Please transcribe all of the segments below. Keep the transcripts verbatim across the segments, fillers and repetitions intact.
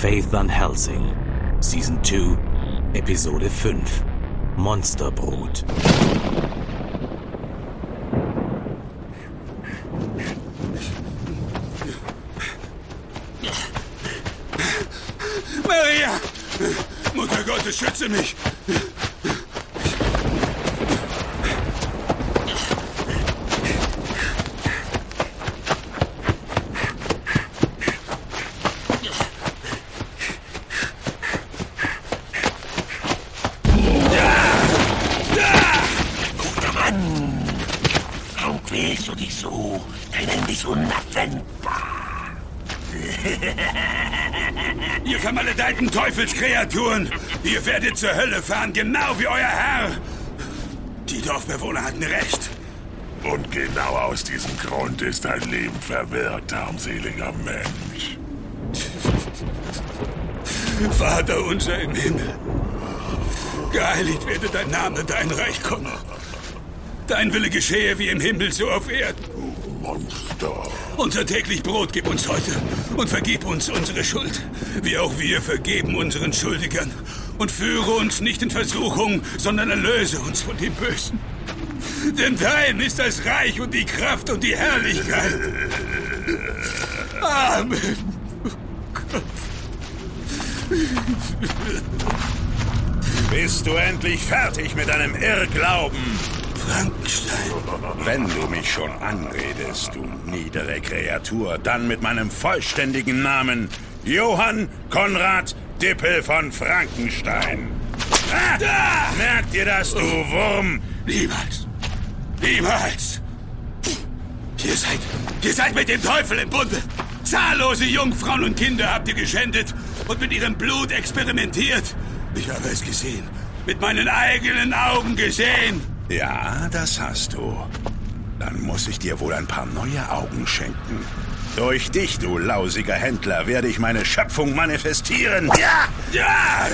Faith Van Helsing, Season zwei, Episode fünf, Monsterbrut. Maria! Mutter Gottes, schütze mich! Quälst du dich so, dein Ende ist unabwendbar. Ihr vermaledeiten Teufelskreaturen! Ihr werdet zur Hölle fahren, genau wie euer Herr! Die Dorfbewohner hatten recht. Und genau aus diesem Grund ist dein Leben verwirrt, armseliger Mensch. Vater unser im Himmel, geheiligt werde dein Name, dein Reich komme. Dein Wille geschehe wie im Himmel, so auf Erden. Monster. Unser täglich Brot gib uns heute und vergib uns unsere Schuld, wie auch wir vergeben unseren Schuldigern. Und führe uns nicht in Versuchung, sondern erlöse uns von dem Bösen. Denn dein ist das Reich und die Kraft und die Herrlichkeit. Amen. Bist du endlich fertig mit deinem Irrglauben? Frankenstein. Wenn du mich schon anredest, du niedere Kreatur, dann mit meinem vollständigen Namen Johann Konrad Dippel von Frankenstein. Ah, da! Merkt ihr das, du Wurm? Niemals. Niemals. Ihr seid, ihr seid mit dem Teufel im Bunde. Zahllose Jungfrauen und Kinder habt ihr geschändet und mit ihrem Blut experimentiert. Ich habe es gesehen. Mit meinen eigenen Augen gesehen. Ja, das hast du. Dann muss ich dir wohl ein paar neue Augen schenken. Durch dich, du lausiger Händler, werde ich meine Schöpfung manifestieren. Ja! Ja!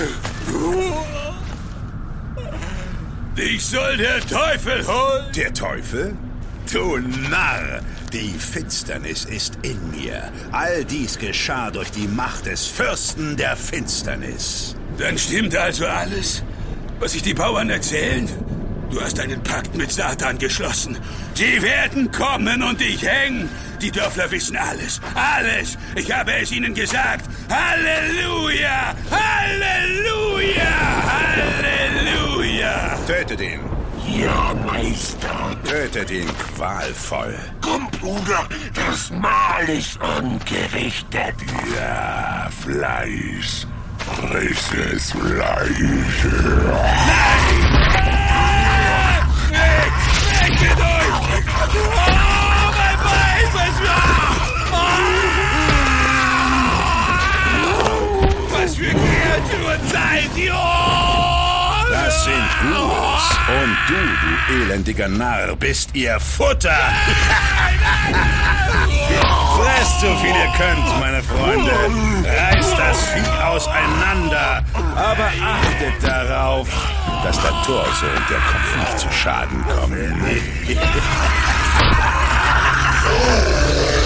Dich soll der Teufel holen. Der Teufel? Du Narr! Die Finsternis ist in mir. All dies geschah durch die Macht des Fürsten der Finsternis. Dann stimmt also alles, was sich die Bauern erzählen? Du hast einen Pakt mit Satan geschlossen. Sie werden kommen und dich hängen. Die Dörfler wissen alles. Alles. Ich habe es ihnen gesagt. Halleluja! Halleluja! Halleluja! Tötet ihn. Ja, Meister. Tötet ihn qualvoll. Komm, Bruder, das Mahl ist angerichtet. Ja, Fleisch. Frisches Fleisch. Nein! Weg mit euch! Oh, mein Bein, was für... Oh! Was für Kreaturen seid ihr? Das sind Ghouls. Und du, du elendiger Narr, bist ihr Futter. Fresst so viel ihr könnt, meine Freunde. Reißt das Vieh auseinander. Aber achtet darauf, dass der Torso und der Kopf nicht zu Schaden kommen.